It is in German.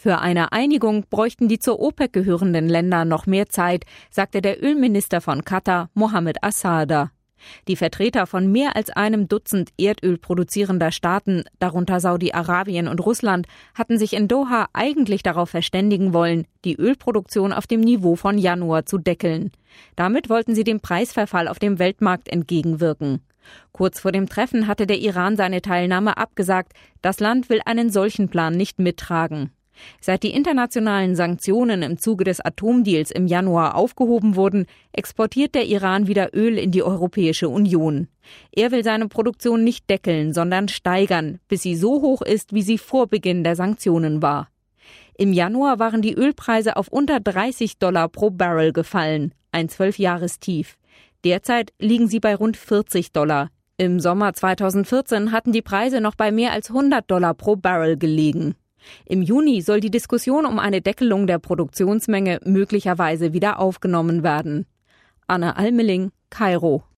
Für eine Einigung bräuchten die zur OPEC gehörenden Länder noch mehr Zeit, sagte der Ölminister von Katar, Mohammed Asada. Die Vertreter von mehr als einem Dutzend Erdöl produzierender Staaten, darunter Saudi-Arabien und Russland, hatten sich in Doha eigentlich darauf verständigen wollen, die Ölproduktion auf dem Niveau von Januar zu deckeln. Damit wollten sie dem Preisverfall auf dem Weltmarkt entgegenwirken. Kurz vor dem Treffen hatte der Iran seine Teilnahme abgesagt. Das Land will einen solchen Plan nicht mittragen. Seit die internationalen Sanktionen im Zuge des Atomdeals im Januar aufgehoben wurden, exportiert der Iran wieder Öl in die Europäische Union. Er will seine Produktion nicht deckeln, sondern steigern, bis sie so hoch ist, wie sie vor Beginn der Sanktionen war. Im Januar waren die Ölpreise auf unter $30 pro Barrel gefallen, ein 12-Jahrestief. Derzeit liegen sie bei rund $40. Im Sommer 2014 hatten die Preise noch bei mehr als $100 pro Barrel gelegen. Im Juni soll die Diskussion um eine Deckelung der Produktionsmenge möglicherweise wieder aufgenommen werden. Anne Almeling, Kairo.